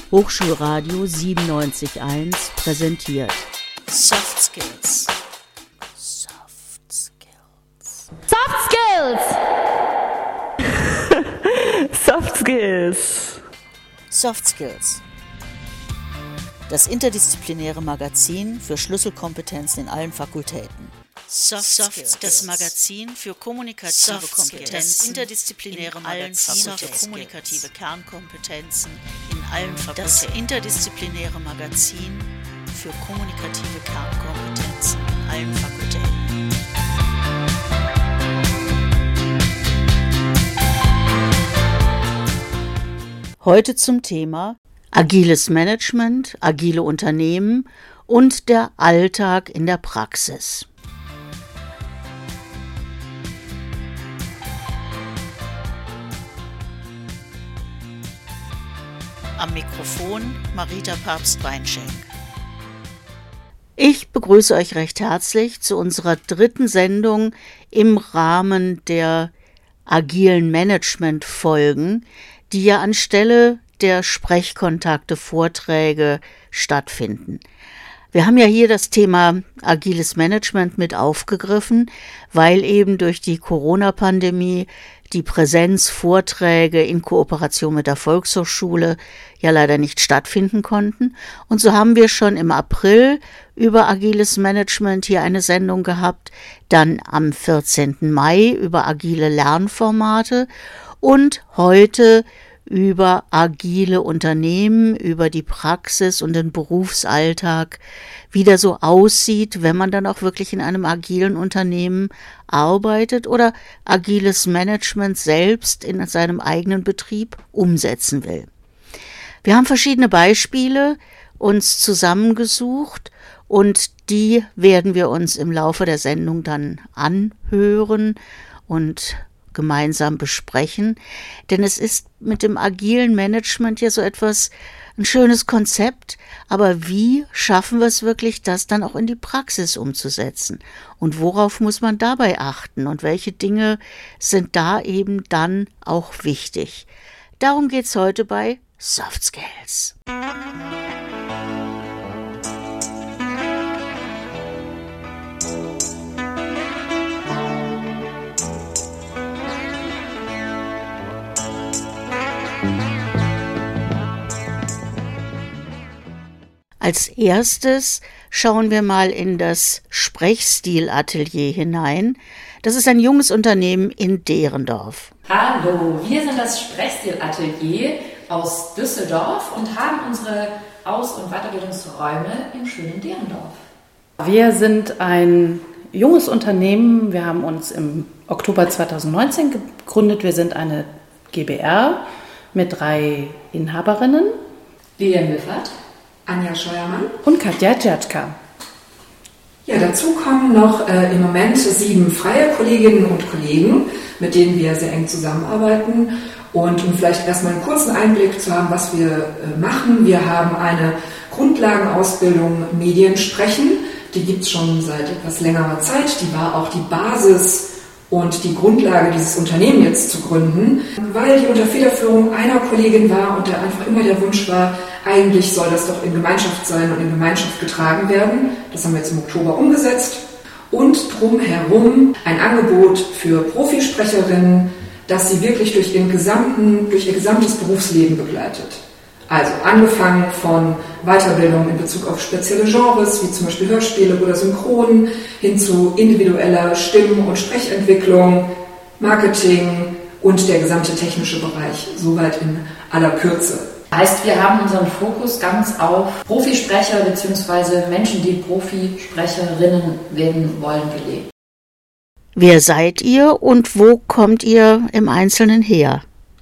Hochschulradio 97.1 präsentiert Soft Skills. Soft Skills. Soft Skills! Soft Skills. Soft Skills. Das interdisziplinäre Magazin für Schlüsselkompetenzen in allen Fakultäten. Soft Skills. Das Magazin für kommunikative Kompetenzen. Das interdisziplinäre Magazin für kommunikative Kernkompetenzen in allen Fakultäten. Das interdisziplinäre Magazin für kommunikative Kernkompetenzen in allen Fakultäten. Heute zum Thema agiles Management, agile Unternehmen und der Alltag in der Praxis. Am Mikrofon Marita Papst-Weinschenk. Ich begrüße euch recht herzlich zu unserer dritten Sendung im Rahmen der agilen Management-Folgen, die ja anstelle der Sprechkontakte, Vorträge stattfinden. Wir haben ja hier das Thema agiles Management mit aufgegriffen, weil eben durch die Corona-Pandemie die Präsenzvorträge in Kooperation mit der Volkshochschule ja leider nicht stattfinden konnten. Und so haben wir schon im April über agiles Management hier eine Sendung gehabt, dann am 14. Mai über agile Lernformate und heute über agile Unternehmen, über die Praxis und den Berufsalltag, wie der so aussieht, wenn man dann auch wirklich in einem agilen Unternehmen arbeitet oder agiles Management selbst in seinem eigenen Betrieb umsetzen will. Wir haben verschiedene Beispiele uns zusammengesucht und die werden wir uns im Laufe der Sendung dann anhören und gemeinsam besprechen, denn es ist mit dem agilen Management ja so etwas, ein schönes Konzept, aber wie schaffen wir es wirklich, das dann auch in die Praxis umzusetzen? Und worauf muss man dabei achten und welche Dinge sind da eben dann auch wichtig? Darum geht's heute bei Soft Skills. Als erstes schauen wir mal in das Sprechstil-Atelier hinein. Das ist ein junges Unternehmen in Derendorf. Hallo, wir sind das Sprechstil-Atelier aus Düsseldorf und haben unsere Aus- und Weiterbildungsräume im schönen Derendorf. Wir sind ein junges Unternehmen. Wir haben uns im Oktober 2019 gegründet. Wir sind eine GbR mit 3 Inhaberinnen. Lilian Wilfert, Anja Scheuermann und Katja Djertschka. Ja, dazu kommen noch im Moment 7 freie Kolleginnen und Kollegen, mit denen wir sehr eng zusammenarbeiten. Und um vielleicht erstmal einen kurzen Einblick zu haben, was wir machen. Wir haben eine Grundlagenausbildung Medien sprechen. Die gibt es schon seit etwas längerer Zeit. Die war auch die Basis und die Grundlage, dieses Unternehmen jetzt zu gründen, weil die unter Federführung einer Kollegin war und da einfach immer der Wunsch war, eigentlich soll das doch in Gemeinschaft sein und in Gemeinschaft getragen werden. Das haben wir jetzt im Oktober umgesetzt. Und drumherum ein Angebot für Profisprecherinnen, das sie wirklich durch ihr gesamtes Berufsleben begleitet. Also angefangen von Weiterbildung in Bezug auf spezielle Genres, wie zum Beispiel Hörspiele oder Synchron, hin zu individueller Stimm- und Sprechentwicklung, Marketing und der gesamte technische Bereich, soweit in aller Kürze. Heißt, wir haben unseren Fokus ganz auf Profisprecher bzw. Menschen, die Profisprecherinnen werden wollen, gelegt. Wer seid ihr und wo kommt ihr im Einzelnen her?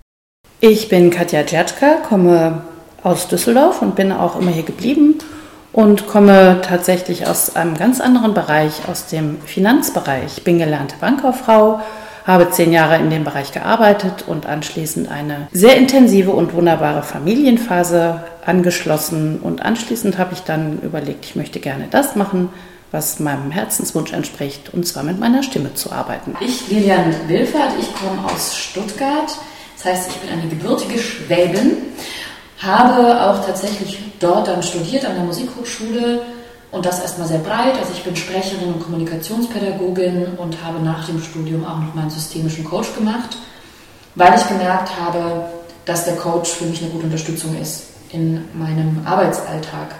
Ich bin Katja Djertschka, komme aus Düsseldorf und bin auch immer hier geblieben und komme tatsächlich aus einem ganz anderen Bereich, aus dem Finanzbereich. Ich bin gelernte Bankkauffrau, habe 10 Jahre in dem Bereich gearbeitet und anschließend eine sehr intensive und wunderbare Familienphase angeschlossen. Und anschließend habe ich dann überlegt, ich möchte gerne das machen, was meinem Herzenswunsch entspricht, und zwar mit meiner Stimme zu arbeiten. Ich, Lilian Wilfert, ich komme aus Stuttgart. Das heißt, ich bin eine gebürtige Schwäbin, Habe auch tatsächlich dort dann studiert an der Musikhochschule und das erstmal sehr breit. Also ich bin Sprecherin und Kommunikationspädagogin und habe nach dem Studium auch noch meinen systemischen Coach gemacht, weil ich gemerkt habe, dass der Coach für mich eine gute Unterstützung ist in meinem Arbeitsalltag.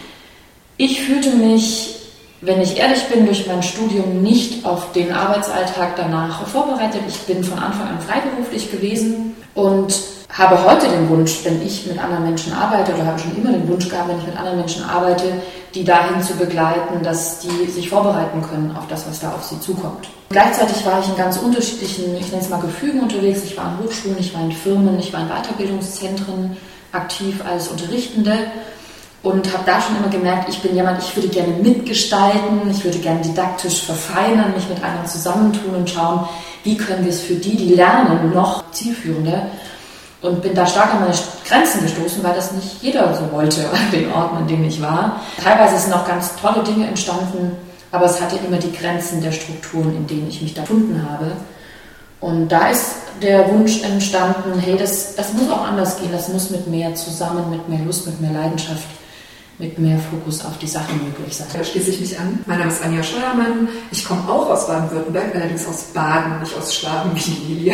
Ich fühlte mich, wenn ich ehrlich bin, durch mein Studium nicht auf den Arbeitsalltag danach vorbereitet. Ich bin von Anfang an freiberuflich gewesen und habe heute den Wunsch, wenn ich mit anderen Menschen arbeite, oder habe schon immer den Wunsch gehabt, wenn ich mit anderen Menschen arbeite, die dahin zu begleiten, dass die sich vorbereiten können auf das, was da auf sie zukommt. Gleichzeitig war ich in ganz unterschiedlichen, ich nenne es mal Gefügen unterwegs. Ich war an Hochschulen, ich war in Firmen, ich war in Weiterbildungszentren aktiv als Unterrichtende und habe da schon immer gemerkt, ich bin jemand, ich würde gerne mitgestalten, ich würde gerne didaktisch verfeinern, mich mit anderen zusammentun und schauen, wie können wir es für die, die lernen, noch zielführender. Und bin da stark an meine Grenzen gestoßen, weil das nicht jeder so wollte an den Orten, an denen ich war. Teilweise sind noch ganz tolle Dinge entstanden, aber es hatte immer die Grenzen der Strukturen, in denen ich mich da gefunden habe. Und da ist der Wunsch entstanden, hey, das muss auch anders gehen, das muss mit mehr zusammen, mit mehr Lust, mit mehr Leidenschaft, mit mehr Fokus auf die Sachen möglich sein. Da schließe ich mich an. Mein Name ist Anja Scheuermann. Ich komme auch aus Baden-Württemberg, allerdings aus Baden, nicht aus Schwaben wie die Lilia.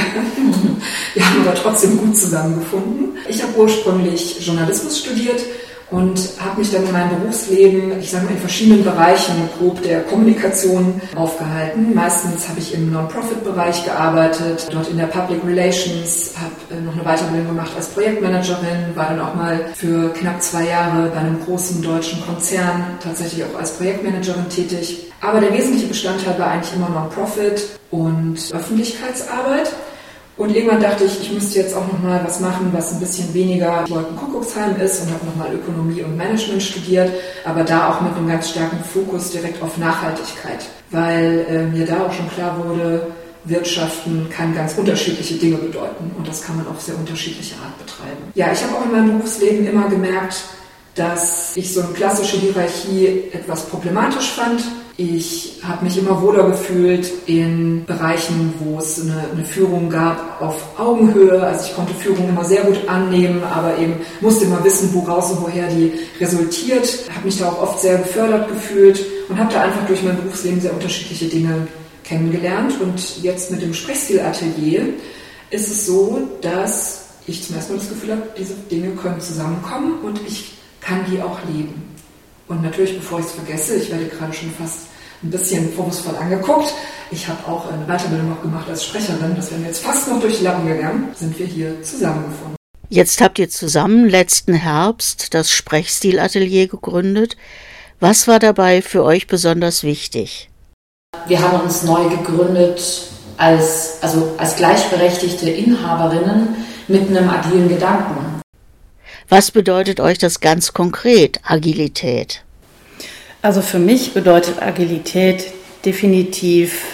Wir haben aber trotzdem gut zusammengefunden. Ich habe ursprünglich Journalismus studiert und habe mich dann in meinem Berufsleben, ich sage mal in verschiedenen Bereichen grob der Kommunikation aufgehalten. Meistens habe ich im Non-Profit-Bereich gearbeitet, dort in der Public Relations, habe noch eine Weiterbildung gemacht als Projektmanagerin, war dann auch mal für knapp 2 Jahre bei einem großen deutschen Konzern tatsächlich auch als Projektmanagerin tätig. Aber der wesentliche Bestandteil war eigentlich immer Non-Profit und Öffentlichkeitsarbeit. Und irgendwann dachte ich, ich müsste jetzt auch nochmal was machen, was ein bisschen weniger Wolkenkuckucksheim ist, und habe nochmal Ökonomie und Management studiert, aber da auch mit einem ganz starken Fokus direkt auf Nachhaltigkeit, weil mir da auch schon klar wurde, Wirtschaften kann ganz unterschiedliche Dinge bedeuten und das kann man auf sehr unterschiedliche Art betreiben. Ja, ich habe auch in meinem Berufsleben immer gemerkt, dass ich so eine klassische Hierarchie etwas problematisch fand. Ich habe mich immer wohler gefühlt in Bereichen, wo es eine Führung gab auf Augenhöhe. Also ich konnte Führung immer sehr gut annehmen, aber eben musste immer wissen, woraus und woher die resultiert. Habe mich da auch oft sehr gefördert gefühlt und habe da einfach durch mein Berufsleben sehr unterschiedliche Dinge kennengelernt. Und jetzt mit dem Sprechstilatelier ist es so, dass ich zum ersten Mal das Gefühl habe, diese Dinge können zusammenkommen und ich kann die auch leben. Und natürlich, bevor ich es vergesse, ich werde gerade schon fast ein bisschen vorwurfsvoll angeguckt. Ich habe auch eine Weiterbildung noch gemacht als Sprecherin. Das wäre mir jetzt fast noch durch die Lappen gegangen. Sind wir hier zusammengefunden. Jetzt habt ihr zusammen letzten Herbst das Sprechstilatelier gegründet. Was war dabei für euch besonders wichtig? Wir haben uns neu gegründet als gleichberechtigte Inhaberinnen mit einem agilen Gedanken. Was bedeutet euch das ganz konkret, Agilität? Also für mich bedeutet Agilität definitiv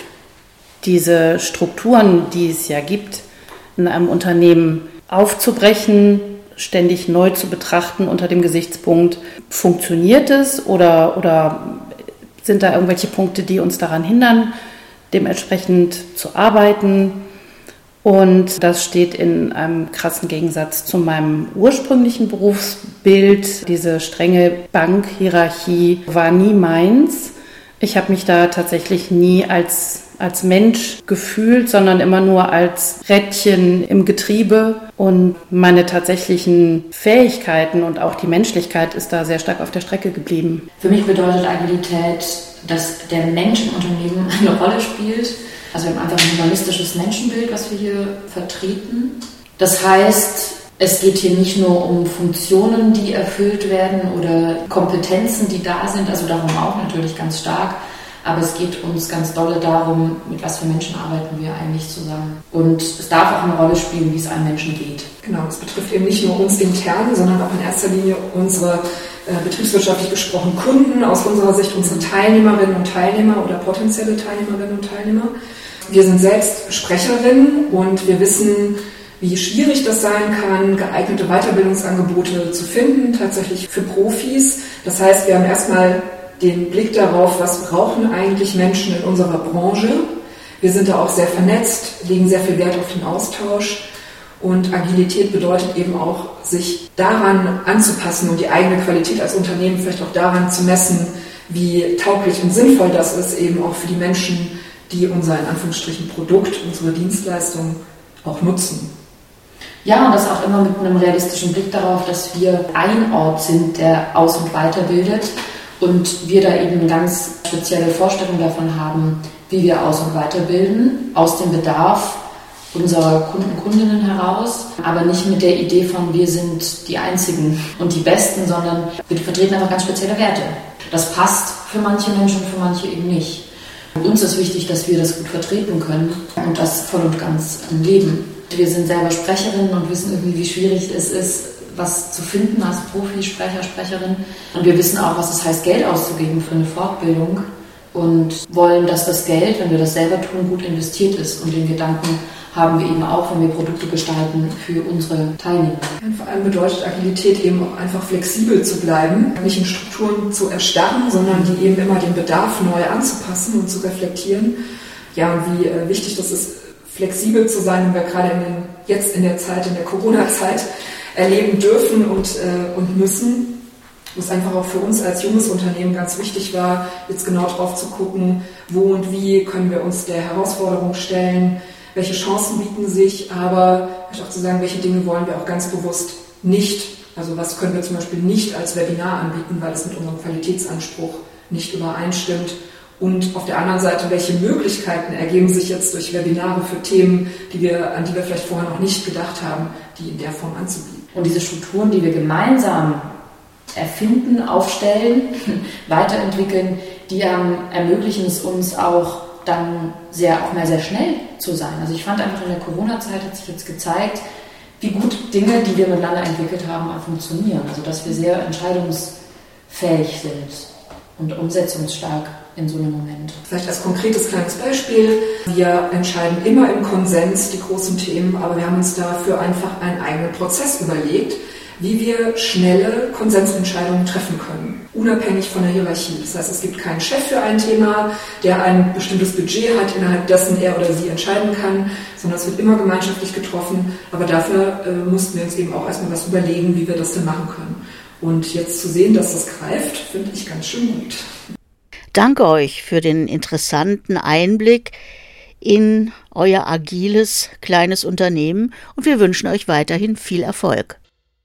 diese Strukturen, die es ja gibt, in einem Unternehmen aufzubrechen, ständig neu zu betrachten unter dem Gesichtspunkt, funktioniert es oder sind da irgendwelche Punkte, die uns daran hindern, dementsprechend zu arbeiten. Und das steht in einem krassen Gegensatz zu meinem ursprünglichen Berufsbild. Diese strenge Bankhierarchie war nie meins. Ich habe mich da tatsächlich nie als Mensch gefühlt, sondern immer nur als Rädchen im Getriebe. Und meine tatsächlichen Fähigkeiten und auch die Menschlichkeit ist da sehr stark auf der Strecke geblieben. Für mich bedeutet Agilität, dass der Mensch im Unternehmen eine Rolle spielt. Also wir haben einfach ein humanistisches Menschenbild, was wir hier vertreten. Das heißt, es geht hier nicht nur um Funktionen, die erfüllt werden oder Kompetenzen, die da sind, also darum auch natürlich ganz stark, aber es geht uns ganz dolle darum, mit was für Menschen arbeiten wir eigentlich zusammen. Und es darf auch eine Rolle spielen, wie es einem Menschen geht. Genau, es betrifft eben nicht nur uns intern, sondern auch in erster Linie unsere betriebswirtschaftlich gesprochen Kunden, aus unserer Sicht unsere Teilnehmerinnen und Teilnehmer oder potenzielle Teilnehmerinnen und Teilnehmer. Wir sind selbst Sprecherinnen und wir wissen, wie schwierig das sein kann, geeignete Weiterbildungsangebote zu finden, tatsächlich für Profis. Das heißt, wir haben erstmal den Blick darauf, was brauchen eigentlich Menschen in unserer Branche. Wir sind da auch sehr vernetzt, legen sehr viel Wert auf den Austausch. Und Agilität bedeutet eben auch, sich daran anzupassen und die eigene Qualität als Unternehmen vielleicht auch daran zu messen, wie tauglich und sinnvoll das ist, eben auch für die Menschen, die unser in Anführungsstrichen Produkt, unsere Dienstleistung auch nutzen. Ja, und das auch immer mit einem realistischen Blick darauf, dass wir ein Ort sind, der aus- und weiterbildet und wir da eben eine ganz spezielle Vorstellung davon haben, wie wir aus- und weiterbilden, aus dem Bedarf unserer Kunden, Kundinnen heraus, aber nicht mit der Idee von, wir sind die Einzigen und die Besten, sondern wir vertreten einfach ganz spezielle Werte. Das passt für manche Menschen und für manche eben nicht. Und uns ist wichtig, dass wir das gut vertreten können und das voll und ganz leben. Wir sind selber Sprecherinnen und wissen irgendwie, wie schwierig es ist, was zu finden als Profisprecher, Sprecherin. Und wir wissen auch, was es heißt, Geld auszugeben für eine Fortbildung und wollen, dass das Geld, wenn wir das selber tun, gut investiert ist. Und den Gedanken haben wir eben auch, wenn wir Produkte gestalten für unsere Teilnehmer. Und vor allem bedeutet Agilität eben auch einfach flexibel zu bleiben, nicht in Strukturen zu erstarren, sondern die eben immer den Bedarf neu anzupassen und zu reflektieren. Ja, und wie wichtig das ist, flexibel zu sein, und wir gerade jetzt in der Corona-Zeit erleben dürfen und müssen, wo es einfach auch für uns als junges Unternehmen ganz wichtig war, jetzt genau drauf zu gucken, wo und wie können wir uns der Herausforderung stellen, welche Chancen bieten sich, aber auch zu sagen, welche Dinge wollen wir auch ganz bewusst nicht, also was können wir zum Beispiel nicht als Webinar anbieten, weil es mit unserem Qualitätsanspruch nicht übereinstimmt. Und auf der anderen Seite, welche Möglichkeiten ergeben sich jetzt durch Webinare für Themen, an die wir vielleicht vorher noch nicht gedacht haben, die in der Form anzubieten. Und diese Strukturen, die wir gemeinsam erfinden, aufstellen, weiterentwickeln, die ermöglichen es uns auch dann auch mehr sehr schnell zu sein. Also ich fand einfach in der Corona-Zeit hat sich jetzt gezeigt, wie gut Dinge, die wir miteinander entwickelt haben, auch funktionieren. Also dass wir sehr entscheidungsfähig sind und umsetzungsstark in so einem Moment. Vielleicht als konkretes kleines Beispiel. Wir entscheiden immer im Konsens die großen Themen, aber wir haben uns dafür einfach einen eigenen Prozess überlegt, wie wir schnelle Konsensentscheidungen treffen können, unabhängig von der Hierarchie. Das heißt, es gibt keinen Chef für ein Thema, der ein bestimmtes Budget hat, innerhalb dessen er oder sie entscheiden kann, sondern es wird immer gemeinschaftlich getroffen. Aber dafür mussten wir uns eben auch erstmal was überlegen, wie wir das denn machen können. Und jetzt zu sehen, dass das greift, finde ich ganz schön gut. Danke euch für den interessanten Einblick in euer agiles kleines Unternehmen und wir wünschen euch weiterhin viel Erfolg.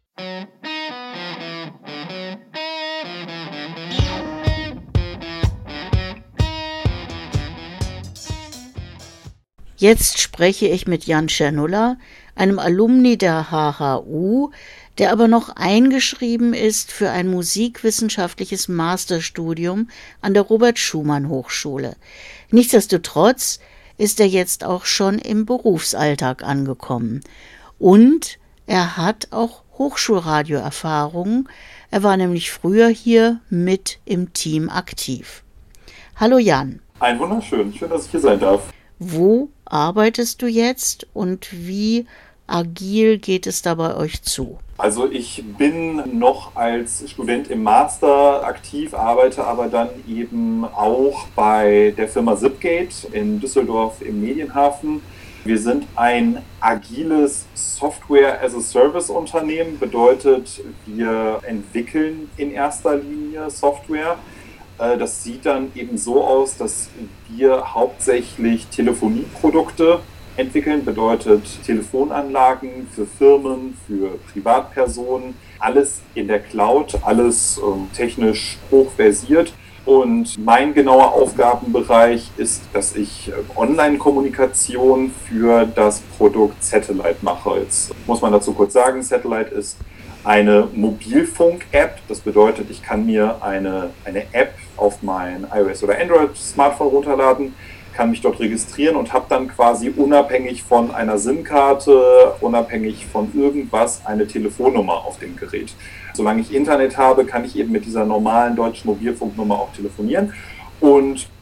Jetzt spreche ich mit Jan Czernulla, einem Alumni der HHU, der aber noch eingeschrieben ist für ein musikwissenschaftliches Masterstudium an der Robert-Schumann-Hochschule. Nichtsdestotrotz ist er jetzt auch schon im Berufsalltag angekommen. Und er hat auch Hochschulradioerfahrung. Er war nämlich früher hier mit im Team aktiv. Hallo Jan. Ein wunderschön, schön, dass ich hier sein darf. Wo arbeitest du jetzt und wie agil geht es da bei euch zu? Also ich bin noch als Student im Master aktiv, arbeite aber dann eben auch bei der Firma Zipgate in Düsseldorf im Medienhafen. Wir sind ein agiles Software-as-a-Service-Unternehmen, bedeutet, wir entwickeln in erster Linie Software. Das sieht dann eben so aus, dass wir hauptsächlich Telefonieprodukte entwickeln, bedeutet Telefonanlagen für Firmen, für Privatpersonen, alles in der Cloud, alles technisch hochversiert. Und mein genauer Aufgabenbereich ist, dass ich Online-Kommunikation für das Produkt Satellite mache. Jetzt muss man dazu kurz sagen, Satellite ist eine Mobilfunk-App. Das bedeutet, ich kann mir eine App auf mein iOS- oder Android-Smartphone runterladen, kann mich dort registrieren und habe dann quasi unabhängig von einer SIM-Karte, unabhängig von irgendwas, eine Telefonnummer auf dem Gerät. Solange ich Internet habe, kann ich eben mit dieser normalen deutschen Mobilfunknummer auch telefonieren. Und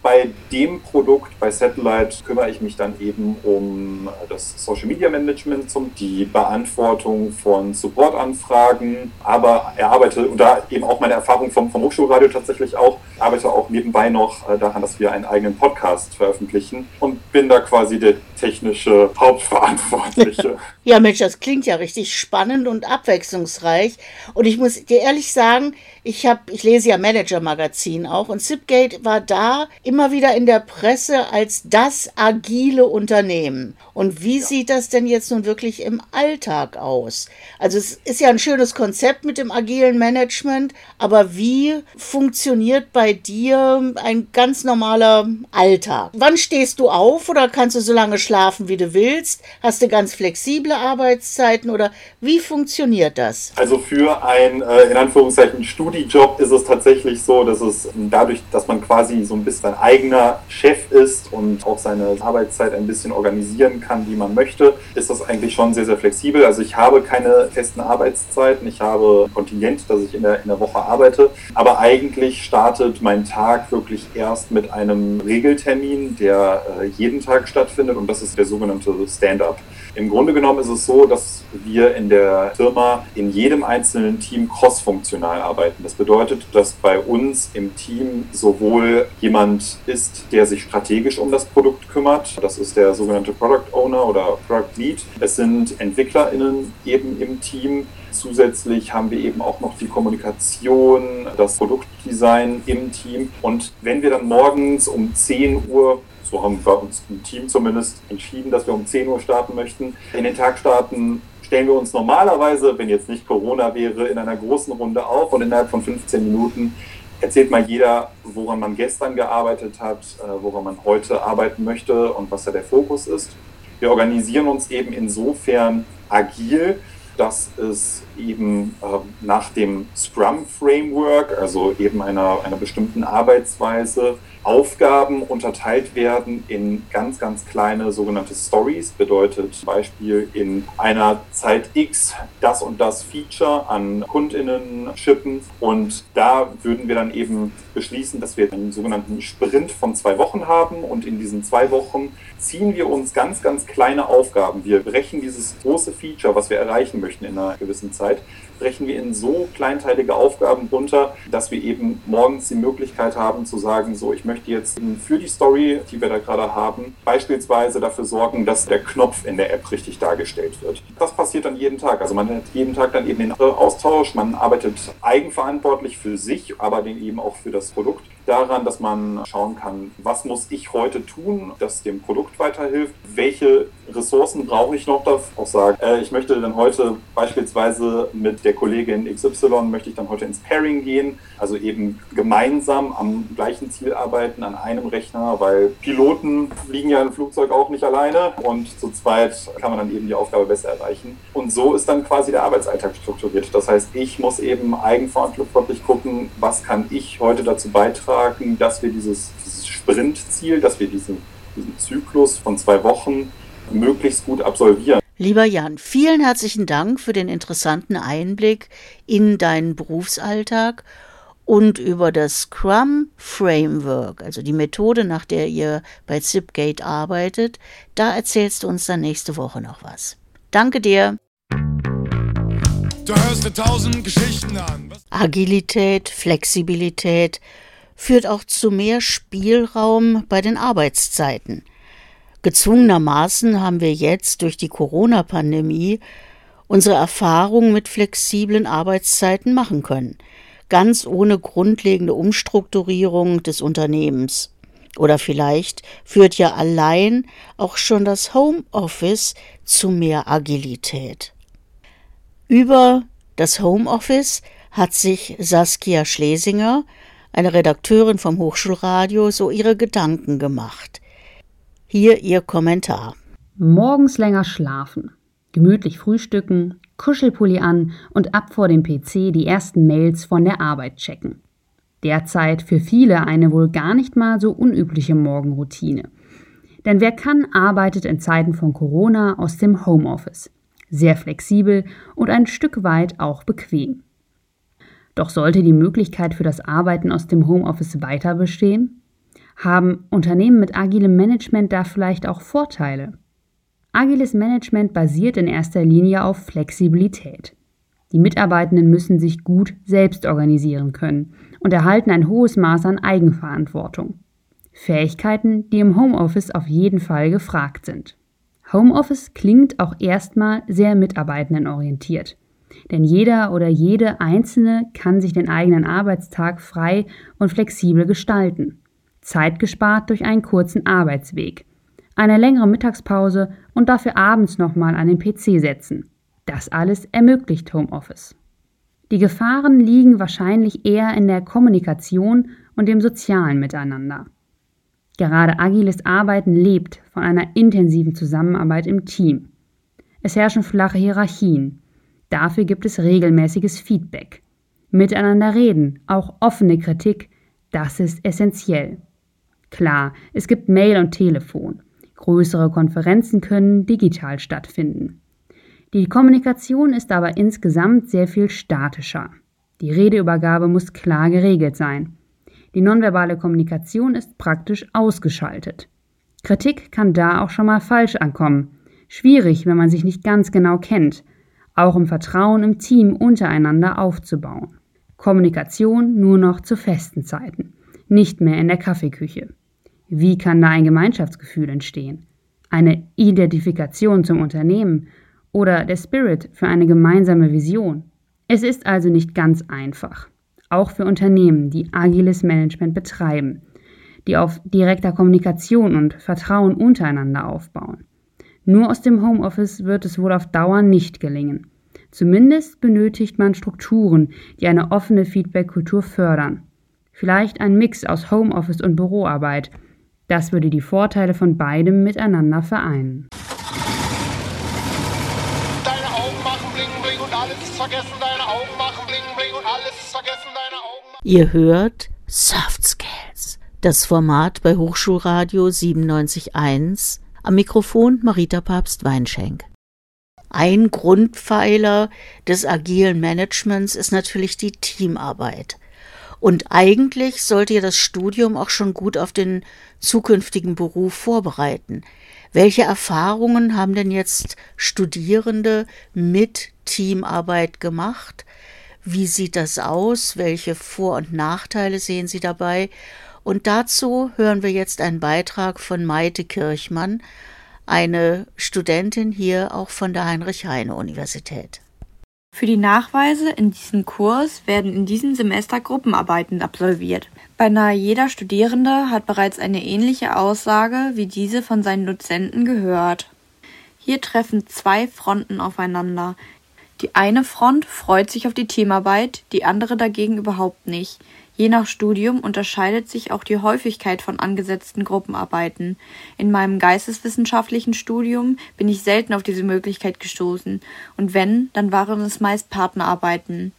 Bei dem Produkt, bei Satellite, kümmere ich mich dann eben um das Social Media Management, die Beantwortung von Supportanfragen, aber erarbeite, und da eben auch meine Erfahrung vom Hochschulradio tatsächlich auch, arbeite auch nebenbei noch daran, dass wir einen eigenen Podcast veröffentlichen und bin da quasi der technische Hauptverantwortliche. Ja, Mensch, das klingt ja richtig spannend und abwechslungsreich. Und ich muss dir ehrlich sagen, ich lese ja Manager-Magazin auch, und Zipgate war da immer wieder in der Presse als das agile Unternehmen. Und wie sieht das denn jetzt nun wirklich im Alltag aus? Also es ist ja ein schönes Konzept mit dem agilen Management, aber wie funktioniert bei dir ein ganz normaler Alltag? Wann stehst du auf oder kannst du so lange schlafen, wie du willst? Hast du ganz flexible Arbeitszeiten oder wie funktioniert das? Also für ein, in Anführungszeichen, Studijob ist es tatsächlich so, dass es dadurch, dass man quasi so ein bisschen ein eigener Chef ist und auch seine Arbeitszeit ein bisschen organisieren kann, wie man möchte, ist das eigentlich schon sehr, sehr flexibel. Also ich habe keine festen Arbeitszeiten, ich habe ein Kontingent, das ich in der Woche arbeite, aber eigentlich startet mein Tag wirklich erst mit einem Regeltermin, der jeden Tag stattfindet, und das ist der sogenannte Stand-up. Im Grunde genommen ist es so, dass wir in der Firma in jedem einzelnen Team cross-funktional arbeiten. Das bedeutet, dass bei uns im Team sowohl jemand ist, der sich strategisch um das Produkt kümmert, das ist der sogenannte Product Owner oder Product Lead. Es sind EntwicklerInnen eben im Team. Zusätzlich haben wir eben auch noch die Kommunikation, das Produktdesign im Team. Und wenn wir dann morgens um 10 Uhr, so haben wir uns im Team zumindest entschieden, dass wir um 10 Uhr starten möchten, in den Tag starten, stellen wir uns normalerweise, wenn jetzt nicht Corona wäre, in einer großen Runde auf, und innerhalb von 15 Minuten erzählt mal jeder, woran man gestern gearbeitet hat, woran man heute arbeiten möchte und was da der Fokus ist. Wir organisieren uns eben insofern agil, dass es eben nach dem Scrum-Framework, also eben einer bestimmten Arbeitsweise, Aufgaben unterteilt werden in ganz, ganz kleine sogenannte Stories. Bedeutet zum Beispiel in einer Zeit X das und das Feature an KundInnen shippen, und da würden wir dann eben beschließen, dass wir einen sogenannten Sprint von 2 Wochen haben, und in diesen 2 Wochen ziehen wir uns ganz, ganz kleine Aufgaben. Wir brechen dieses große Feature, was wir erreichen möchten in einer gewissen Zeit, brechen wir in so kleinteilige Aufgaben runter, dass wir eben morgens die Möglichkeit haben zu sagen, so, ich möchte jetzt für die Story, die wir da gerade haben, beispielsweise dafür sorgen, dass der Knopf in der App richtig dargestellt wird. Das passiert dann jeden Tag. Also man hat jeden Tag dann eben den Austausch, man arbeitet eigenverantwortlich für sich, aber den eben auch für das Produkt daran, dass man schauen kann, was muss ich heute tun, das dem Produkt weiterhilft, welche Ressourcen brauche ich noch, darf auch sagen, ich möchte dann heute beispielsweise mit der Kollegin XY, möchte ich dann heute ins Pairing gehen, also eben gemeinsam am gleichen Ziel arbeiten, an einem Rechner, weil Piloten fliegen ja im Flugzeug auch nicht alleine, und zu zweit kann man dann eben die Aufgabe besser erreichen. Und so ist dann quasi der Arbeitsalltag strukturiert. Das heißt, ich muss eben eigenverantwortlich gucken, was kann ich heute dazu beitragen, dass wir dieses Sprintziel, dass wir diesen Zyklus von 2 Wochen möglichst gut absolvieren. Lieber Jan, vielen herzlichen Dank für den interessanten Einblick in deinen Berufsalltag und über das Scrum Framework, also die Methode, nach der ihr bei Zipgate arbeitet. Da erzählst du uns dann nächste Woche noch was. Danke dir. Du hörst dir 1000 Geschichten an. Agilität, Flexibilität führt auch zu mehr Spielraum bei den Arbeitszeiten. Gezwungenermaßen haben wir jetzt durch die Corona-Pandemie unsere Erfahrungen mit flexiblen Arbeitszeiten machen können, ganz ohne grundlegende Umstrukturierung des Unternehmens. Oder vielleicht führt ja allein auch schon das Homeoffice zu mehr Agilität. Über das Homeoffice hat sich Saskia Schlesinger, eine Redakteurin vom Hochschulradio, so ihre Gedanken gemacht. Hier ihr Kommentar. Morgens länger schlafen, gemütlich frühstücken, Kuschelpulli an und ab vor dem PC die ersten Mails von der Arbeit checken. Derzeit für viele eine wohl gar nicht mal so unübliche Morgenroutine. Denn wer kann, arbeitet in Zeiten von Corona aus dem Homeoffice. Sehr flexibel und ein Stück weit auch bequem. Doch sollte die Möglichkeit für das Arbeiten aus dem Homeoffice weiter bestehen? Haben Unternehmen mit agilem Management da vielleicht auch Vorteile? Agiles Management basiert in erster Linie auf Flexibilität. Die Mitarbeitenden müssen sich gut selbst organisieren können und erhalten ein hohes Maß an Eigenverantwortung. Fähigkeiten, die im Homeoffice auf jeden Fall gefragt sind. Homeoffice klingt auch erstmal sehr mitarbeitendenorientiert. Denn jeder oder jede Einzelne kann sich den eigenen Arbeitstag frei und flexibel gestalten. Zeit gespart durch einen kurzen Arbeitsweg, eine längere Mittagspause und dafür abends nochmal an den PC setzen. Das alles ermöglicht Homeoffice. Die Gefahren liegen wahrscheinlich eher in der Kommunikation und dem sozialen Miteinander. Gerade agiles Arbeiten lebt von einer intensiven Zusammenarbeit im Team. Es herrschen flache Hierarchien. Dafür gibt es regelmäßiges Feedback. Miteinander reden, auch offene Kritik, das ist essentiell. Klar, es gibt Mail und Telefon. Größere Konferenzen können digital stattfinden. Die Kommunikation ist aber insgesamt sehr viel statischer. Die Redeübergabe muss klar geregelt sein. Die nonverbale Kommunikation ist praktisch ausgeschaltet. Kritik kann da auch schon mal falsch ankommen. Schwierig, wenn man sich nicht ganz genau kennt. Auch um Vertrauen im Team untereinander aufzubauen. Kommunikation nur noch zu festen Zeiten, nicht mehr in der Kaffeeküche. Wie kann da ein Gemeinschaftsgefühl entstehen? Eine Identifikation zum Unternehmen oder der Spirit für eine gemeinsame Vision? Es ist also nicht ganz einfach. Auch für Unternehmen, die agiles Management betreiben, die auf direkter Kommunikation und Vertrauen untereinander aufbauen. Nur aus dem Homeoffice wird es wohl auf Dauer nicht gelingen. Zumindest benötigt man Strukturen, die eine offene Feedback-Kultur fördern. Vielleicht ein Mix aus Homeoffice und Büroarbeit. Das würde die Vorteile von beidem miteinander vereinen. Deine Augen machen bling bling und alles ist vergessen. Deine Augen machen bling bling und alles ist vergessen. Deine Augen machen... Ihr hört Soft Skills, das Format bei Hochschulradio 97.1. Am Mikrofon Marita Papst-Weinschenk. Ein Grundpfeiler des agilen Managements ist natürlich die Teamarbeit. Und eigentlich sollte ja das Studium auch schon gut auf den zukünftigen Beruf vorbereiten. Welche Erfahrungen haben denn jetzt Studierende mit Teamarbeit gemacht? Wie sieht das aus? Welche Vor- und Nachteile sehen Sie dabei? Und dazu hören wir jetzt einen Beitrag von Maite Kirchmann, eine Studentin hier auch von der Heinrich-Heine-Universität. Für die Nachweise in diesem Kurs werden in diesem Semester Gruppenarbeiten absolviert. Beinahe jeder Studierende hat bereits eine ähnliche Aussage wie diese von seinen Dozenten gehört. Hier treffen zwei Fronten aufeinander. Die eine Front freut sich auf die Teamarbeit, die andere dagegen überhaupt nicht. Je nach Studium unterscheidet sich auch die Häufigkeit von angesetzten Gruppenarbeiten. In meinem geisteswissenschaftlichen Studium bin ich selten auf diese Möglichkeit gestoßen, und wenn, dann waren es meist Partnerarbeiten.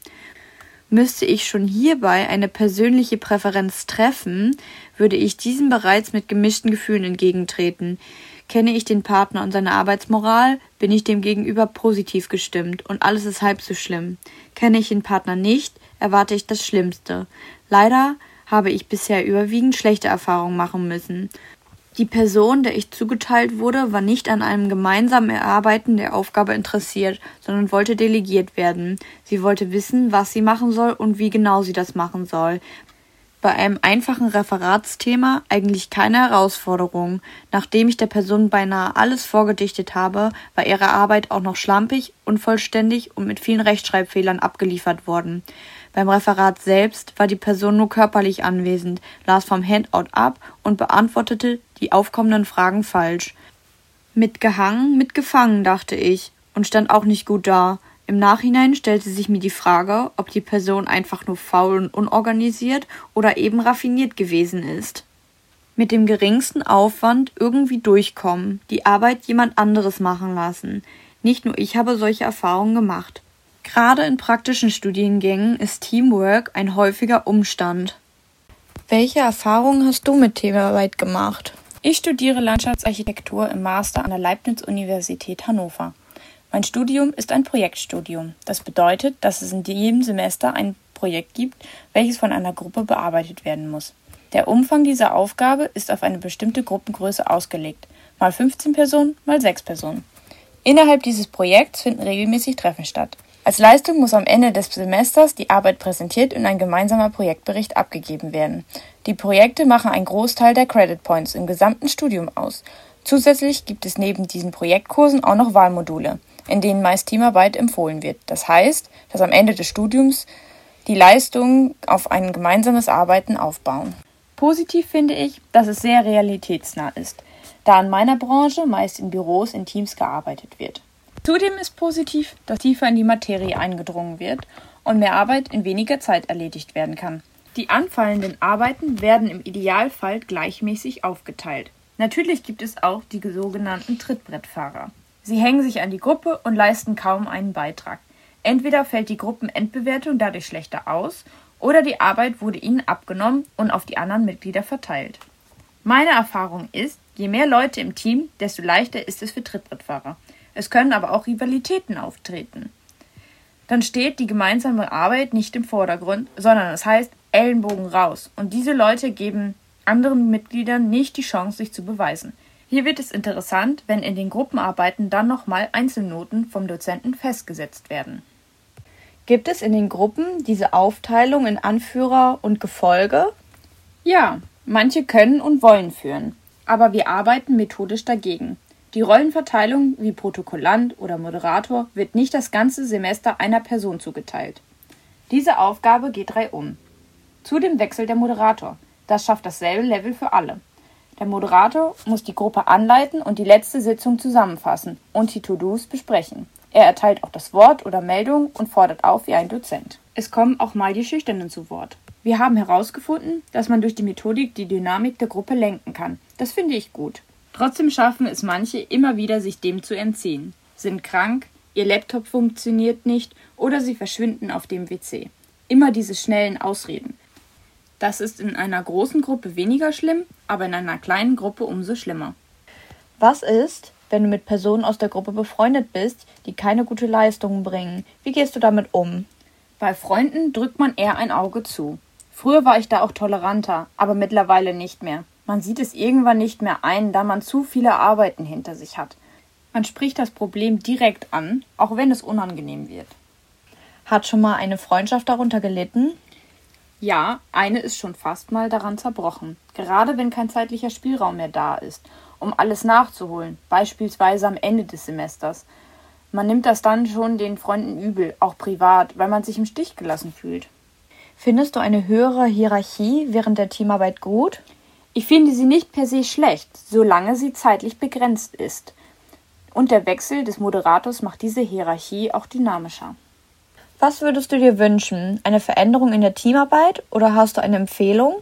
Müsste ich schon hierbei eine persönliche Präferenz treffen, würde ich diesem bereits mit gemischten Gefühlen entgegentreten. Kenne ich den Partner und seine Arbeitsmoral, bin ich dem gegenüber positiv gestimmt und alles ist halb so schlimm. Kenne ich den Partner nicht, erwarte ich das Schlimmste. Leider habe ich bisher überwiegend schlechte Erfahrungen machen müssen. Die Person, der ich zugeteilt wurde, war nicht an einem gemeinsamen Erarbeiten der Aufgabe interessiert, sondern wollte delegiert werden. Sie wollte wissen, was sie machen soll und wie genau sie das machen soll. Bei einem einfachen Referatsthema eigentlich keine Herausforderung. Nachdem ich der Person beinahe alles vorgedichtet habe, war ihre Arbeit auch noch schlampig, unvollständig und mit vielen Rechtschreibfehlern abgeliefert worden. Beim Referat selbst war die Person nur körperlich anwesend, las vom Handout ab und beantwortete die aufkommenden Fragen falsch. Mitgehangen, mitgefangen, dachte ich, und stand auch nicht gut da. Im Nachhinein stellte sich mir die Frage, ob die Person einfach nur faul und unorganisiert oder eben raffiniert gewesen ist. Mit dem geringsten Aufwand irgendwie durchkommen, die Arbeit jemand anderes machen lassen. Nicht nur ich habe solche Erfahrungen gemacht. Gerade in praktischen Studiengängen ist Teamwork ein häufiger Umstand. Welche Erfahrungen hast du mit Teamarbeit gemacht? Ich studiere Landschaftsarchitektur im Master an der Leibniz-Universität Hannover. Mein Studium ist ein Projektstudium. Das bedeutet, dass es in jedem Semester ein Projekt gibt, welches von einer Gruppe bearbeitet werden muss. Der Umfang dieser Aufgabe ist auf eine bestimmte Gruppengröße ausgelegt, mal 15 Personen, mal 6 Personen. Innerhalb dieses Projekts finden regelmäßig Treffen statt. Als Leistung muss am Ende des Semesters die Arbeit präsentiert und ein gemeinsamer Projektbericht abgegeben werden. Die Projekte machen einen Großteil der Credit Points im gesamten Studium aus. Zusätzlich gibt es neben diesen Projektkursen auch noch Wahlmodule, in denen meist Teamarbeit empfohlen wird. Das heißt, dass am Ende des Studiums die Leistungen auf ein gemeinsames Arbeiten aufbauen. Positiv finde ich, dass es sehr realitätsnah ist, da in meiner Branche meist in Büros in Teams gearbeitet wird. Zudem ist positiv, dass tiefer in die Materie eingedrungen wird und mehr Arbeit in weniger Zeit erledigt werden kann. Die anfallenden Arbeiten werden im Idealfall gleichmäßig aufgeteilt. Natürlich gibt es auch die sogenannten Trittbrettfahrer. Sie hängen sich an die Gruppe und leisten kaum einen Beitrag. Entweder fällt die Gruppenendbewertung dadurch schlechter aus oder die Arbeit wurde ihnen abgenommen und auf die anderen Mitglieder verteilt. Meine Erfahrung ist, je mehr Leute im Team, desto leichter ist es für Trittbrettfahrer. Es können aber auch Rivalitäten auftreten. Dann steht die gemeinsame Arbeit nicht im Vordergrund, sondern es heißt Ellenbogen raus. Und diese Leute geben anderen Mitgliedern nicht die Chance, sich zu beweisen. Hier wird es interessant, wenn in den Gruppenarbeiten dann nochmal Einzelnoten vom Dozenten festgesetzt werden. Gibt es in den Gruppen diese Aufteilung in Anführer und Gefolge? Ja, manche können und wollen führen, aber wir arbeiten methodisch dagegen. Die Rollenverteilung wie Protokollant oder Moderator wird nicht das ganze Semester einer Person zugeteilt. Diese Aufgabe geht reihum. Zudem wechselt der Moderator. Das schafft dasselbe Level für alle. Der Moderator muss die Gruppe anleiten und die letzte Sitzung zusammenfassen und die To-Dos besprechen. Er erteilt auch das Wort oder Meldung und fordert auf wie ein Dozent. Es kommen auch mal die Schüchternen zu Wort. Wir haben herausgefunden, dass man durch die Methodik die Dynamik der Gruppe lenken kann. Das finde ich gut. Trotzdem schaffen es manche immer wieder, sich dem zu entziehen, sind krank, ihr Laptop funktioniert nicht oder sie verschwinden auf dem WC. Immer diese schnellen Ausreden. Das ist in einer großen Gruppe weniger schlimm, aber in einer kleinen Gruppe umso schlimmer. Was ist, wenn du mit Personen aus der Gruppe befreundet bist, die keine gute Leistungen bringen? Wie gehst du damit um? Bei Freunden drückt man eher ein Auge zu. Früher war ich da auch toleranter, aber mittlerweile nicht mehr. Man sieht es irgendwann nicht mehr ein, da man zu viele Arbeiten hinter sich hat. Man spricht das Problem direkt an, auch wenn es unangenehm wird. Hat schon mal eine Freundschaft darunter gelitten? Ja, eine ist schon fast mal daran zerbrochen. Gerade wenn kein zeitlicher Spielraum mehr da ist, um alles nachzuholen, beispielsweise am Ende des Semesters. Man nimmt das dann schon den Freunden übel, auch privat, weil man sich im Stich gelassen fühlt. Findest du eine höhere Hierarchie während der Teamarbeit gut? Ich finde sie nicht per se schlecht, solange sie zeitlich begrenzt ist. Und der Wechsel des Moderators macht diese Hierarchie auch dynamischer. Was würdest du dir wünschen? Eine Veränderung in der Teamarbeit oder hast du eine Empfehlung?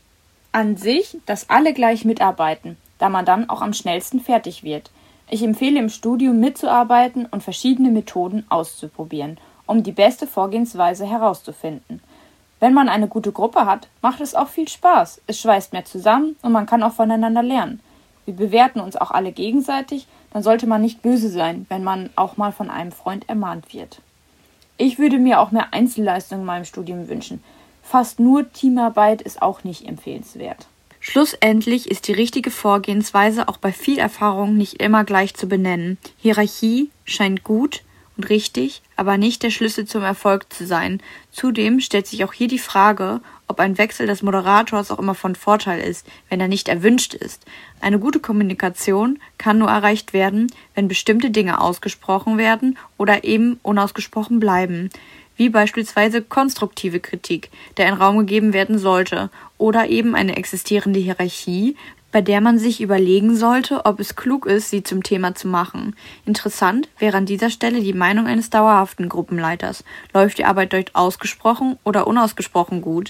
An sich, dass alle gleich mitarbeiten, da man dann auch am schnellsten fertig wird. Ich empfehle im Studium mitzuarbeiten und verschiedene Methoden auszuprobieren, um die beste Vorgehensweise herauszufinden. Wenn man eine gute Gruppe hat, macht es auch viel Spaß. Es schweißt mehr zusammen und man kann auch voneinander lernen. Wir bewerten uns auch alle gegenseitig, dann sollte man nicht böse sein, wenn man auch mal von einem Freund ermahnt wird. Ich würde mir auch mehr Einzelleistung in meinem Studium wünschen. Fast nur Teamarbeit ist auch nicht empfehlenswert. Schlussendlich ist die richtige Vorgehensweise auch bei viel Erfahrung nicht immer gleich zu benennen. Hierarchie scheint gut und richtig, aber nicht der Schlüssel zum Erfolg zu sein. Zudem stellt sich auch hier die Frage, ob ein Wechsel des Moderators auch immer von Vorteil ist, wenn er nicht erwünscht ist. Eine gute Kommunikation kann nur erreicht werden, wenn bestimmte Dinge ausgesprochen werden oder eben unausgesprochen bleiben, wie beispielsweise konstruktive Kritik, der in Raum gegeben werden sollte, oder eben eine existierende Hierarchie, bei der man sich überlegen sollte, ob es klug ist, sie zum Thema zu machen. Interessant wäre an dieser Stelle die Meinung eines dauerhaften Gruppenleiters. Läuft die Arbeit dort ausgesprochen oder unausgesprochen gut?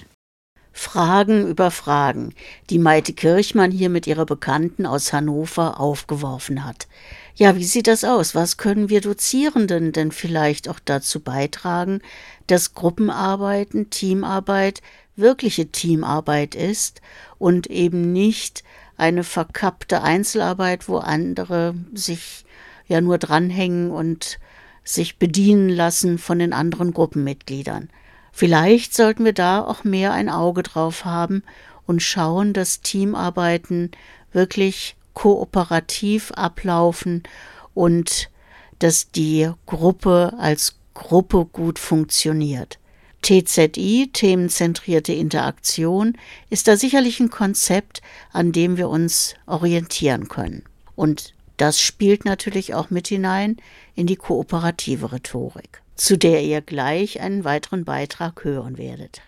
Fragen über Fragen, die Maite Kirchmann hier mit ihrer Bekannten aus Hannover aufgeworfen hat. Ja, wie sieht das aus? Was können wir Dozierenden denn vielleicht auch dazu beitragen, dass Gruppenarbeiten, Teamarbeit wirkliche Teamarbeit ist und eben nicht eine verkappte Einzelarbeit, wo andere sich ja nur dranhängen und sich bedienen lassen von den anderen Gruppenmitgliedern. Vielleicht sollten wir da auch mehr ein Auge drauf haben und schauen, dass Teamarbeiten wirklich kooperativ ablaufen und dass die Gruppe als Gruppe gut funktioniert. TZI, themenzentrierte Interaktion, ist da sicherlich ein Konzept, an dem wir uns orientieren können. Und das spielt natürlich auch mit hinein in die kooperative Rhetorik, zu der ihr gleich einen weiteren Beitrag hören werdet.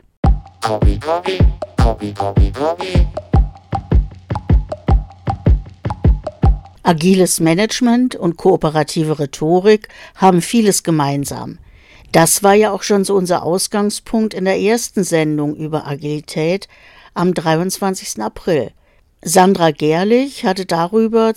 Agiles Management und kooperative Rhetorik haben vieles gemeinsam. Das war ja auch schon so unser Ausgangspunkt in der ersten Sendung über Agilität am 23. April. Sandra Gerlich hatte darüber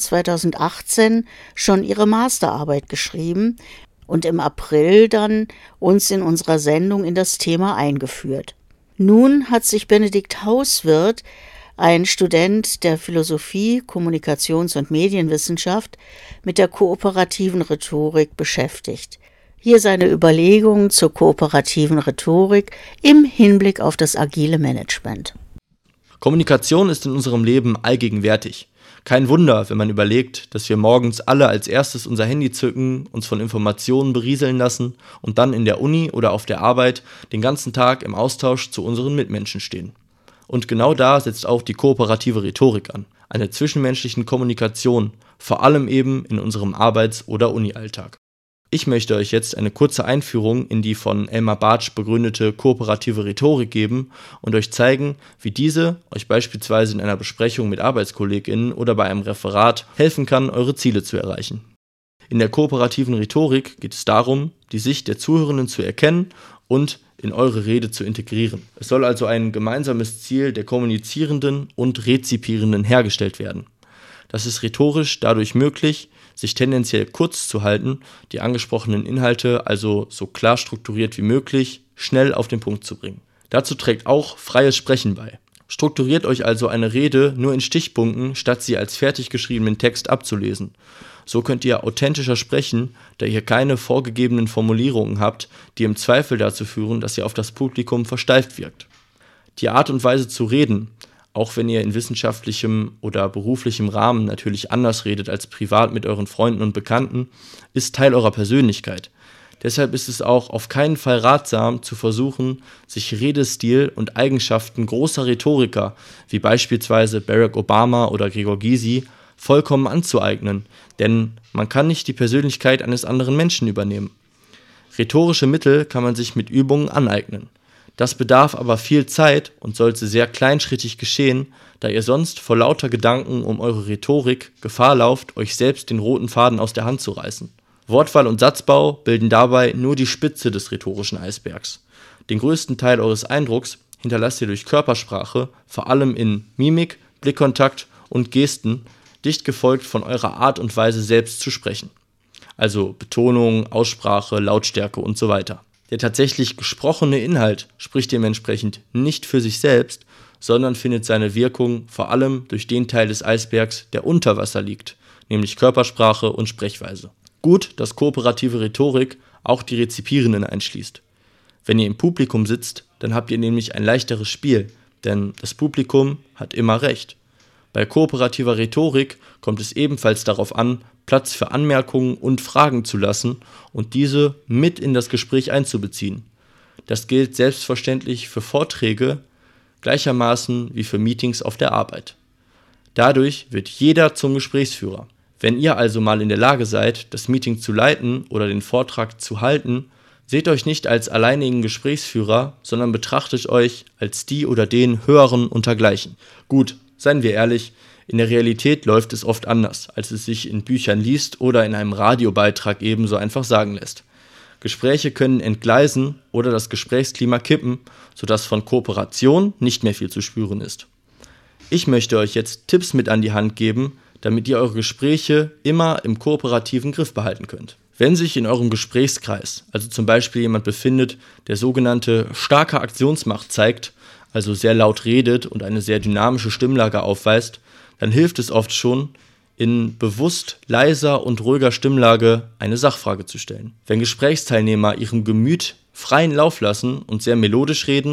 2018 schon ihre Masterarbeit geschrieben und im April dann uns in unserer Sendung in das Thema eingeführt. Nun hat sich Benedikt Hauswirth, ein Student der Philosophie, Kommunikations- und Medienwissenschaft, mit der kooperativen Rhetorik beschäftigt. Hier seine Überlegungen zur kooperativen Rhetorik im Hinblick auf das agile Management. Kommunikation ist in unserem Leben allgegenwärtig. Kein Wunder, wenn man überlegt, dass wir morgens alle als erstes unser Handy zücken, uns von Informationen berieseln lassen und dann in der Uni oder auf der Arbeit den ganzen Tag im Austausch zu unseren Mitmenschen stehen. Und genau da setzt auch die kooperative Rhetorik an, eine zwischenmenschlichen Kommunikation, vor allem eben in unserem Arbeits- oder Uni-Alltag. Ich möchte euch jetzt eine kurze Einführung in die von Elmar Bartsch begründete kooperative Rhetorik geben und euch zeigen, wie diese euch beispielsweise in einer Besprechung mit ArbeitskollegInnen oder bei einem Referat helfen kann, eure Ziele zu erreichen. In der kooperativen Rhetorik geht es darum, die Sicht der Zuhörenden zu erkennen und in eure Rede zu integrieren. Es soll also ein gemeinsames Ziel der Kommunizierenden und Rezipierenden hergestellt werden. Das ist rhetorisch dadurch möglich, sich tendenziell kurz zu halten, die angesprochenen Inhalte also so klar strukturiert wie möglich, schnell auf den Punkt zu bringen. Dazu trägt auch freies Sprechen bei. Strukturiert euch also eine Rede nur in Stichpunkten, statt sie als fertig geschriebenen Text abzulesen. So könnt ihr authentischer sprechen, da ihr keine vorgegebenen Formulierungen habt, die im Zweifel dazu führen, dass ihr auf das Publikum versteift wirkt. Die Art und Weise zu reden, auch wenn ihr in wissenschaftlichem oder beruflichem Rahmen natürlich anders redet als privat mit euren Freunden und Bekannten, ist Teil eurer Persönlichkeit. Deshalb ist es auch auf keinen Fall ratsam, zu versuchen, sich Redestil und Eigenschaften großer Rhetoriker, wie beispielsweise Barack Obama oder Gregor Gysi, vollkommen anzueignen, denn man kann nicht die Persönlichkeit eines anderen Menschen übernehmen. Rhetorische Mittel kann man sich mit Übungen aneignen. Das bedarf aber viel Zeit und sollte sehr kleinschrittig geschehen, da ihr sonst vor lauter Gedanken um eure Rhetorik Gefahr lauft, euch selbst den roten Faden aus der Hand zu reißen. Wortwahl und Satzbau bilden dabei nur die Spitze des rhetorischen Eisbergs. Den größten Teil eures Eindrucks hinterlasst ihr durch Körpersprache, vor allem in Mimik, Blickkontakt und Gesten, dicht gefolgt von eurer Art und Weise selbst zu sprechen. Also Betonung, Aussprache, Lautstärke und so weiter. Der tatsächlich gesprochene Inhalt spricht dementsprechend nicht für sich selbst, sondern findet seine Wirkung vor allem durch den Teil des Eisbergs, der unter Wasser liegt, nämlich Körpersprache und Sprechweise. Gut, dass kooperative Rhetorik auch die Rezipierenden einschließt. Wenn ihr im Publikum sitzt, dann habt ihr nämlich ein leichteres Spiel, denn das Publikum hat immer recht. Bei kooperativer Rhetorik kommt es ebenfalls darauf an, Platz für Anmerkungen und Fragen zu lassen und diese mit in das Gespräch einzubeziehen. Das gilt selbstverständlich für Vorträge, gleichermaßen wie für Meetings auf der Arbeit. Dadurch wird jeder zum Gesprächsführer. Wenn ihr also mal in der Lage seid, das Meeting zu leiten oder den Vortrag zu halten, seht euch nicht als alleinigen Gesprächsführer, sondern betrachtet euch als die oder den Höheren untergleichen. Gut, seien wir ehrlich, in der Realität läuft es oft anders, als es sich in Büchern liest oder in einem Radiobeitrag ebenso einfach sagen lässt. Gespräche können entgleisen oder das Gesprächsklima kippen, sodass von Kooperation nicht mehr viel zu spüren ist. Ich möchte euch jetzt Tipps mit an die Hand geben, damit ihr eure Gespräche immer im kooperativen Griff behalten könnt. Wenn sich in eurem Gesprächskreis, also zum Beispiel jemand befindet, der sogenannte starke Aktionsmacht zeigt, also sehr laut redet und eine sehr dynamische Stimmlage aufweist, dann hilft es oft schon, in bewusst leiser und ruhiger Stimmlage eine Sachfrage zu stellen. Wenn Gesprächsteilnehmer ihrem Gemüt freien Lauf lassen und sehr melodisch reden,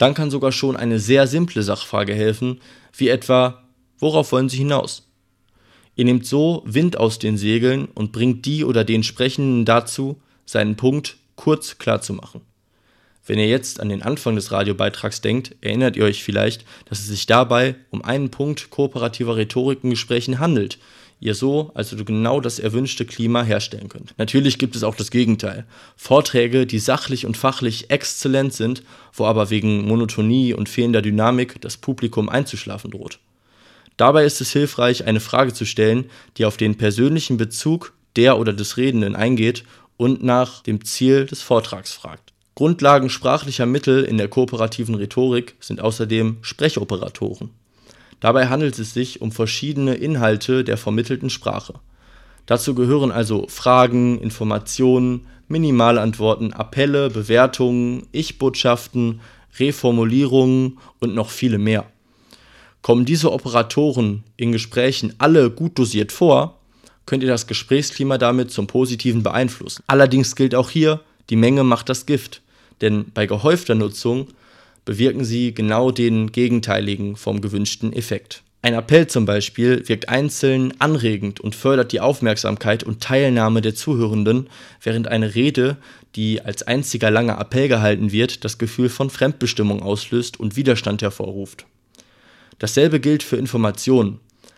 Dann kann sogar schon eine sehr simple Sachfrage helfen, wie etwa, worauf wollen Sie hinaus? Ihr nehmt so Wind aus den Segeln und bringt die oder den Sprechenden dazu, seinen Punkt kurz klar zu machen. Wenn ihr jetzt an den Anfang des Radiobeitrags denkt, erinnert ihr euch vielleicht, dass es sich dabei um einen Punkt kooperativer Rhetorik in Gesprächen handelt, ihr so also genau das erwünschte Klima herstellen könnt. Natürlich gibt es auch das Gegenteil. Vorträge, die sachlich und fachlich exzellent sind, wo aber wegen Monotonie und fehlender Dynamik das Publikum einzuschlafen droht. Dabei ist es hilfreich, eine Frage zu stellen, die auf den persönlichen Bezug der oder des Redenden eingeht und nach dem Ziel des Vortrags fragt. Grundlagen sprachlicher Mittel in der kooperativen Rhetorik sind außerdem Sprechoperatoren. Dabei handelt es sich um verschiedene Inhalte der vermittelten Sprache. Dazu gehören also Fragen, Informationen, Minimalantworten, Appelle, Bewertungen, Ich-Botschaften, Reformulierungen und noch viele mehr. Kommen diese Operatoren in Gesprächen alle gut dosiert vor, könnt ihr das Gesprächsklima damit zum Positiven beeinflussen. Allerdings gilt auch hier, die Menge macht das Gift, denn bei gehäufter Nutzung bewirken sie genau den gegenteiligen vom gewünschten Effekt. Ein Appell zum Beispiel wirkt einzeln anregend und fördert die Aufmerksamkeit und Teilnahme der Zuhörenden, während eine Rede, die als einziger langer Appell gehalten wird, das Gefühl von Fremdbestimmung auslöst und Widerstand hervorruft. Dasselbe gilt für Informationen.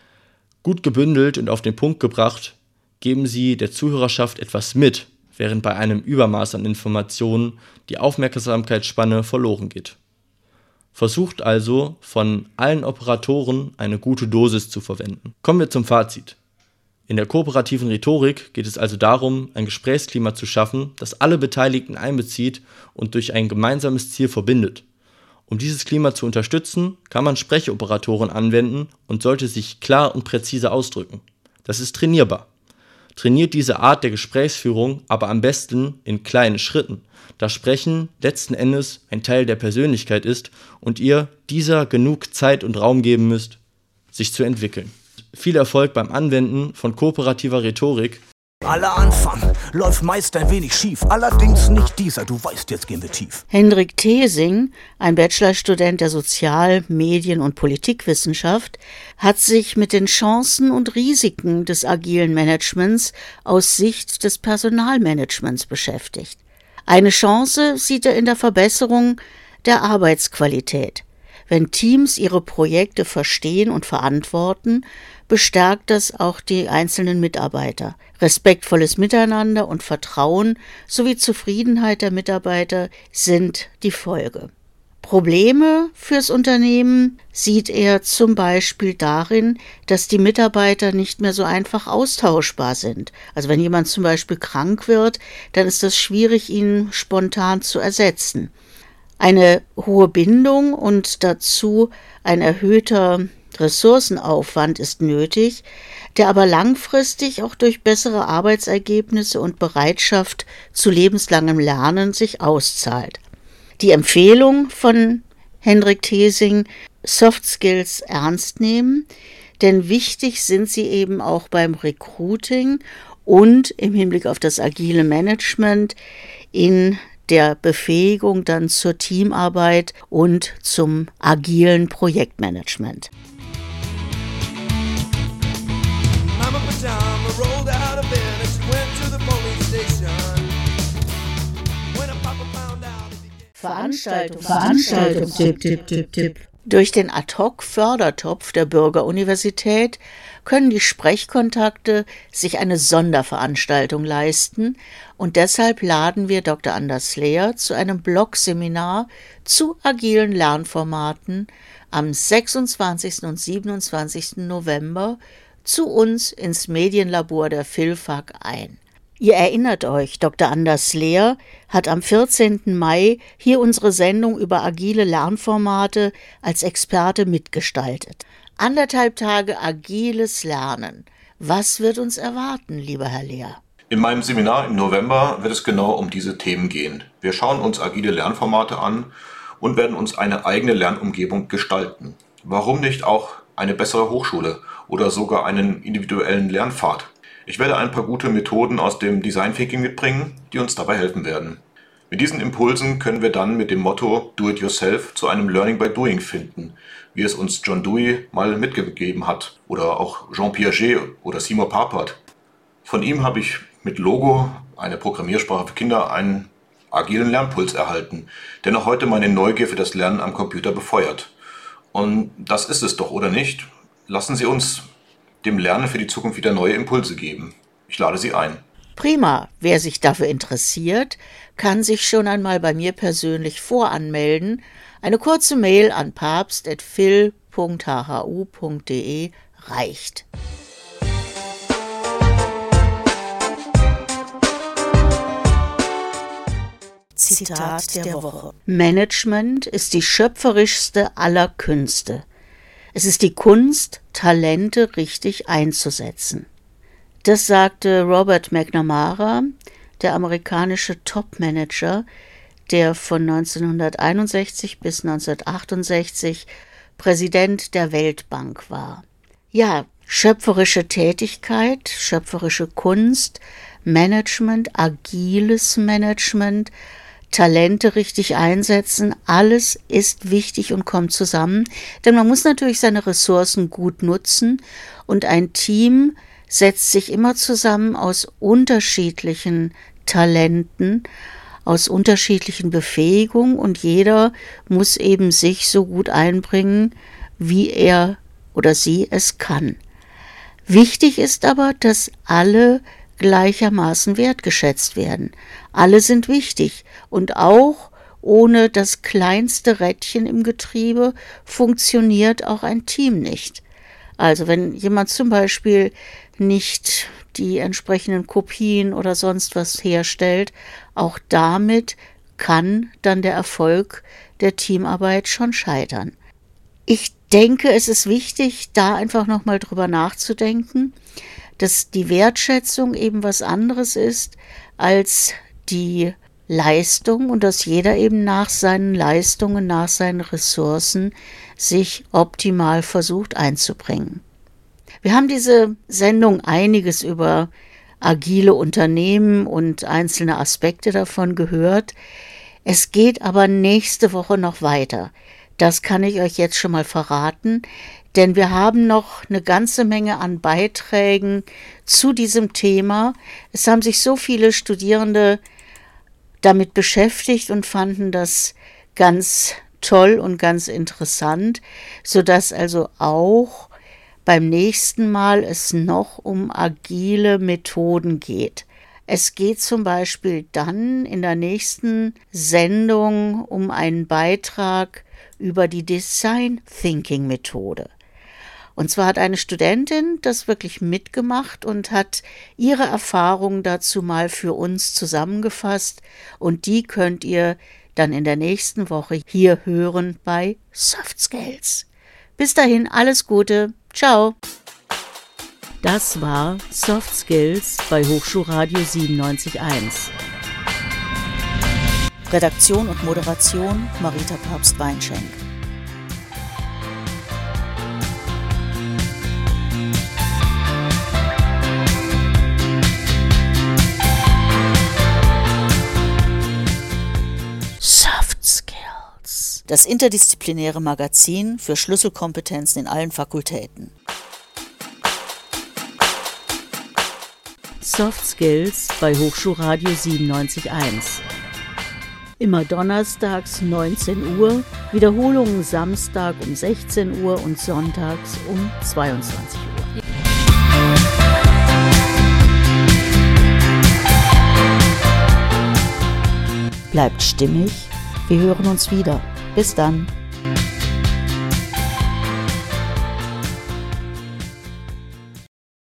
Gut gebündelt und auf den Punkt gebracht, geben sie der Zuhörerschaft etwas mit, während bei einem Übermaß an Informationen die Aufmerksamkeitsspanne verloren geht. Versucht also, von allen Operatoren eine gute Dosis zu verwenden. Kommen wir zum Fazit. In der kooperativen Rhetorik geht es also darum, ein Gesprächsklima zu schaffen, das alle Beteiligten einbezieht und durch ein gemeinsames Ziel verbindet. Um dieses Klima zu unterstützen, kann man Sprechoperatoren anwenden und sollte sich klar und präzise ausdrücken. Das ist trainierbar. Trainiert diese Art der Gesprächsführung aber am besten in kleinen Schritten, da Sprechen letzten Endes ein Teil der Persönlichkeit ist und ihr dieser genug Zeit und Raum geben müsst, sich zu entwickeln. Viel Erfolg beim Anwenden von kooperativer Rhetorik. Aller Anfang läuft meist ein wenig schief, allerdings nicht dieser, du weißt, jetzt gehen wir tief. Hendrik Thesing, ein Bachelorstudent der Sozial-, Medien- und Politikwissenschaft, hat sich mit den Chancen und Risiken des agilen Managements aus Sicht des Personalmanagements beschäftigt. Eine Chance sieht er in der Verbesserung der Arbeitsqualität. Wenn Teams ihre Projekte verstehen und verantworten, bestärkt das auch die einzelnen Mitarbeiter. Respektvolles Miteinander und Vertrauen sowie Zufriedenheit der Mitarbeiter sind die Folge. Probleme fürs Unternehmen sieht er zum Beispiel darin, dass die Mitarbeiter nicht mehr so einfach austauschbar sind. Also wenn jemand zum Beispiel krank wird, dann ist es schwierig, ihn spontan zu ersetzen. Eine hohe Bindung und dazu ein erhöhter Ressourcenaufwand ist nötig, der aber langfristig auch durch bessere Arbeitsergebnisse und Bereitschaft zu lebenslangem Lernen sich auszahlt. Die Empfehlung von Hendrik Thesing, Soft Skills ernst nehmen, denn wichtig sind sie eben auch beim Recruiting und im Hinblick auf das agile Management in der Befähigung dann zur Teamarbeit und zum agilen Projektmanagement. Veranstaltung, Tipp. Durch den Ad-Hoc-Fördertopf der Bürgeruniversität können die Sprechkontakte sich eine Sonderveranstaltung leisten und deshalb laden wir Dr. Anders Lehr zu einem Blog-Seminar zu agilen Lernformaten am 26. und 27. November zu uns ins Medienlabor der Philfak ein. Ihr erinnert euch, Dr. Anders Lehr hat am 14. Mai hier unsere Sendung über agile Lernformate als Experte mitgestaltet. 1,5 Tage agiles Lernen. Was wird uns erwarten, lieber Herr Lehr? In meinem Seminar im November wird es genau um diese Themen gehen. Wir schauen uns agile Lernformate an und werden uns eine eigene Lernumgebung gestalten. Warum nicht auch eine bessere Hochschule oder sogar einen individuellen Lernpfad? Ich werde ein paar gute Methoden aus dem Design Thinking mitbringen, die uns dabei helfen werden. Mit diesen Impulsen können wir dann mit dem Motto Do it yourself zu einem Learning by Doing finden, wie es uns John Dewey mal mitgegeben hat oder auch Jean Piaget oder Seymour Papert. Von ihm habe ich mit Logo, eine Programmiersprache für Kinder, einen agilen Lernpuls erhalten, der noch heute meine Neugier für das Lernen am Computer befeuert. Und das ist es doch, oder nicht? Lassen Sie uns dem Lernen für die Zukunft wieder neue Impulse geben. Ich lade Sie ein. Prima. Wer sich dafür interessiert, kann sich schon einmal bei mir persönlich voranmelden. Eine kurze Mail an papst@phil.hhu.de reicht. Zitat der Woche. Management ist die schöpferischste aller Künste. Es ist die Kunst, Talente richtig einzusetzen. Das sagte Robert McNamara, der amerikanische Top-Manager, der von 1961 bis 1968 Präsident der Weltbank war. Ja, schöpferische Tätigkeit, schöpferische Kunst, Management, agiles Management, Talente richtig einsetzen, alles ist wichtig und kommt zusammen, denn man muss natürlich seine Ressourcen gut nutzen und ein Team setzt sich immer zusammen aus unterschiedlichen Talenten, aus unterschiedlichen Befähigungen und jeder muss eben sich so gut einbringen, wie er oder sie es kann. Wichtig ist aber, dass alle gleichermaßen wertgeschätzt werden. Alle sind wichtig und auch ohne das kleinste Rädchen im Getriebe funktioniert auch ein Team nicht. Also wenn jemand zum Beispiel nicht die entsprechenden Kopien oder sonst was herstellt, auch damit kann dann der Erfolg der Teamarbeit schon scheitern. Ich denke, es ist wichtig, da einfach nochmal drüber nachzudenken, dass die Wertschätzung eben was anderes ist als die Leistung und dass jeder eben nach seinen Leistungen, nach seinen Ressourcen sich optimal versucht einzubringen. Wir haben diese Sendung einiges über agile Unternehmen und einzelne Aspekte davon gehört. Es geht aber nächste Woche noch weiter. Das kann ich euch jetzt schon mal verraten, denn wir haben noch eine ganze Menge an Beiträgen zu diesem Thema. Es haben sich so viele Studierende damit beschäftigt und fanden das ganz toll und ganz interessant, sodass also auch beim nächsten Mal es noch um agile Methoden geht. Es geht zum Beispiel dann in der nächsten Sendung um einen Beitrag über die Design Thinking Methode. Und zwar hat eine Studentin das wirklich mitgemacht und hat ihre Erfahrungen dazu mal für uns zusammengefasst und die könnt ihr dann in der nächsten Woche hier hören bei Soft Skills. Bis dahin alles Gute, ciao! Das war Soft Skills bei Hochschulradio 97.1. Redaktion und Moderation Marita Papst-Weinschenk. Soft Skills. Das interdisziplinäre Magazin für Schlüsselkompetenzen in allen Fakultäten. Soft Skills bei Hochschulradio 97.1. Immer donnerstags 19 Uhr, Wiederholungen Samstag um 16 Uhr und sonntags um 22 Uhr. Bleibt stimmig, wir hören uns wieder. Bis dann.